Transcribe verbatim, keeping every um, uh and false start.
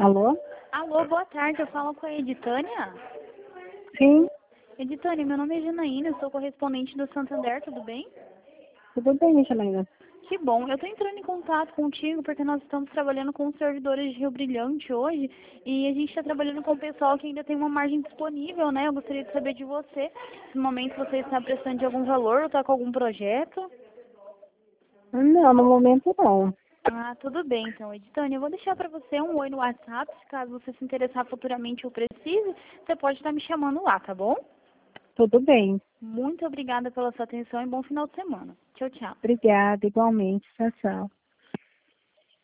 Alô? Alô, boa tarde. Eu falo com a Editânia. Sim, Editânia, meu nome é Janaína, eu sou correspondente do Santander, tudo bem? tudo bem, Janaína. Que bom. Eu estou entrando em contato contigo porque nós estamos trabalhando com servidores de Rio Brilhante hoje e a gente está trabalhando com o pessoal que ainda tem uma margem disponível, né? Eu gostaria de saber de você, se no momento você está prestando de algum valor ou está com algum projeto. Não, no momento não. Ah, tudo bem então, Editânia. Eu vou deixar para você um oi no WhatsApp, se caso você se interessar futuramente ou precise, você pode estar me chamando lá, tá bom? Tudo bem. Muito obrigada pela sua atenção e bom final de semana. Tchau, tchau. Obrigada, igualmente. Tchau, tchau.